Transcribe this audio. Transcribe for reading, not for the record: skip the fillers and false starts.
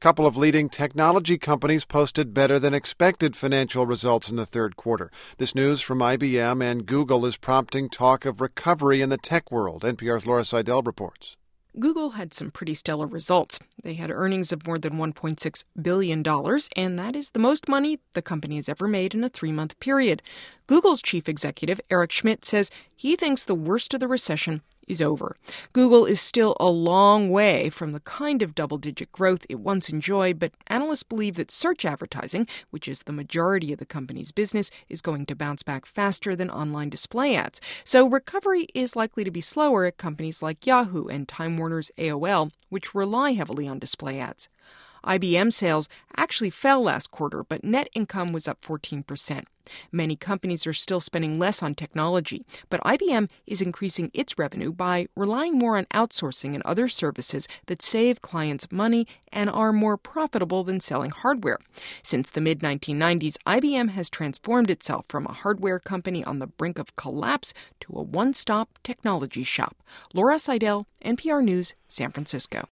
couple of leading technology companies posted better than expected financial results in the third quarter. This news from IBM and Google is prompting talk of recovery in the tech world. NPR's Laura Seidel reports. Google had some pretty stellar results. They had earnings of more than $1.6 billion, and that is the most money the company has ever made in a 3-month period. Google's chief executive, Eric Schmidt, says he thinks the worst of the recession is over. Google is still a long way from the kind of double-digit growth it once enjoyed, but analysts believe that search advertising, which is the majority of the company's business, is going to bounce back faster than online display ads. So recovery is likely to be slower at companies like Yahoo and Time Warner's AOL, which rely heavily on display ads. IBM sales actually fell last quarter, but net income was up 14%. Many companies are still spending less on technology, but IBM is increasing its revenue by relying more on outsourcing and other services that save clients money and are more profitable than selling hardware. Since the mid-1990s, IBM has transformed itself from a hardware company on the brink of collapse to a one-stop technology shop. Laura Seidel, NPR News, San Francisco.